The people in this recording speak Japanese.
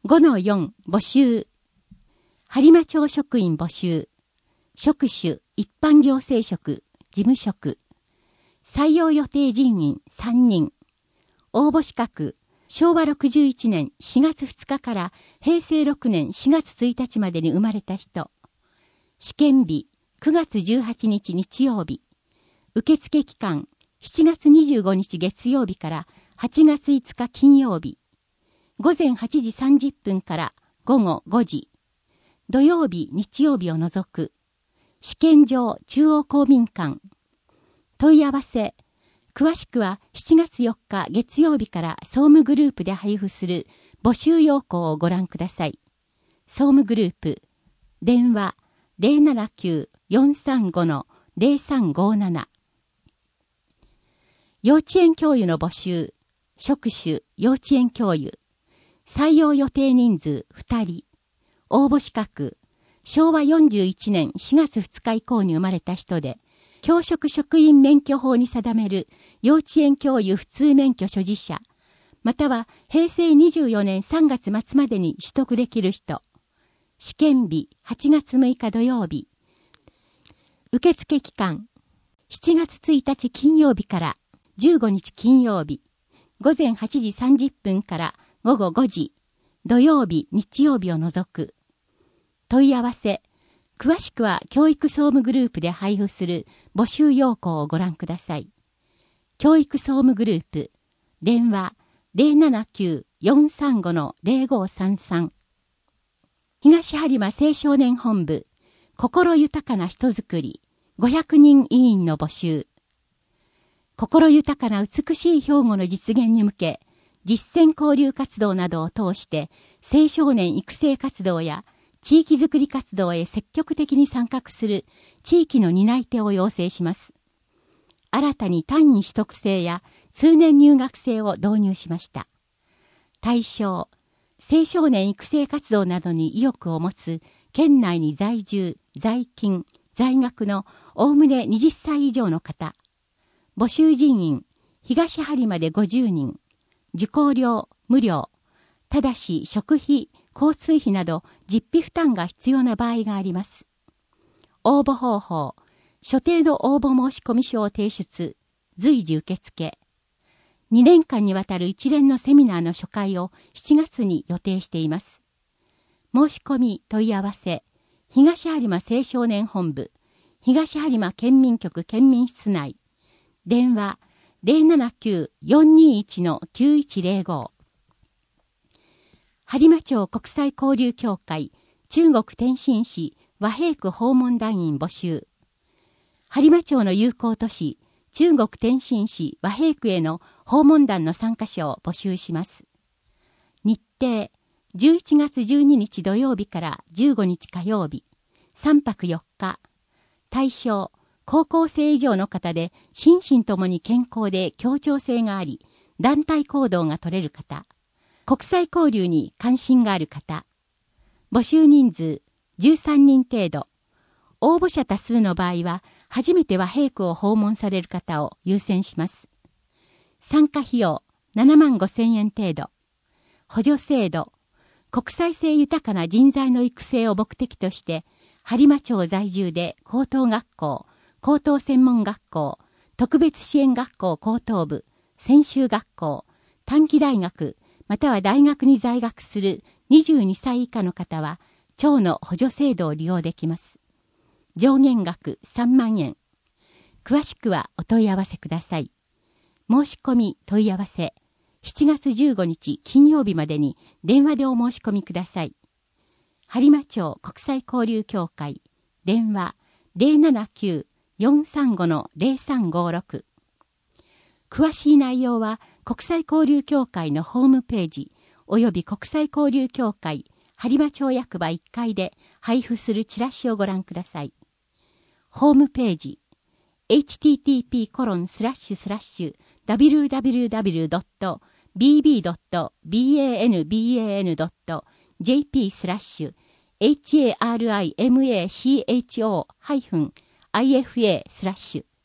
5-4 募集。播磨町職員募集。職種一般行政職、事務職。採用予定人員3人。応募資格、昭和61年4月2日から平成6年4月1日までに生まれた人。試験日、9月18日日曜日。受付期間、7月25日月曜日から8月5日金曜日。午前8時30分から午後5時。土曜日、日曜日を除く。試験場中央公民館。問い合わせ。詳しくは7月4日月曜日から総務グループで配布する募集要項をご覧ください。総務グループ。電話 079-435-0357。幼稚園教諭の募集。職種幼稚園教諭。採用予定人数2人。応募資格。昭和41年4月2日以降に生まれた人で、教職職員免許法に定める幼稚園教諭普通免許所持者、または平成24年3月末までに取得できる人。試験日8月6日土曜日。受付期間7月1日金曜日から15日金曜日。午前8時30分から午後5時。土曜日、日曜日を除く。問い合わせ。詳しくは教育総務グループで配布する募集要項をご覧ください。教育総務グループ。電話 079-435-0533。東播磨青少年本部。心豊かな人づくり。500人委員の募集。心豊かな美しい兵庫の実現に向け、実践交流活動などを通して、青少年育成活動や地域づくり活動へ積極的に参画する地域の担い手を要請します。新たに単位取得制や通年入学制を導入しました。対象、青少年育成活動などに意欲を持つ県内に在住、在勤、在学のおおむね20歳以上の方。募集人員、東播磨で50人。受講料、無料。ただし、食費、交通費など実費負担が必要な場合があります。応募方法。所定の応募申込書を提出。随時受付。2年間にわたる一連のセミナーの初回を7月に予定しています。申し込み問い合わせ。東播磨青少年本部。東播磨県民局県民室内。電話 079-421-9105。播磨町国際交流協会中国天津市和平区訪問団員募集。播磨町の友好都市中国天津市和平区への訪問団の参加者を募集します。日程11月12日土曜日から15日火曜日。3泊4日。対象高校生以上の方で心身ともに健康で協調性があり、団体行動が取れる方。国際交流に関心がある方。募集人数13人程度。応募者多数の場合は、初めて和平区を訪問される方を優先します。参加費用75,000円程度。補助制度。国際性豊かな人材の育成を目的として、播磨町在住で高等学校、高等専門学校、特別支援学校高等部、専修学校、短期大学、または大学に在学する22歳以下の方は、町の補助制度を利用できます。上限額3万円。詳しくはお問い合わせください。申し込み問い合わせ、7月15日金曜日までに電話でお申し込みください。播磨町国際交流協会、電話079-435-0356。詳しい内容は国際交流協会のホームページおよび国際交流協会播磨町役場1階で配布するチラシをご覧ください。ホームページ http://www.bb.banban.jp/harimacho-ifa/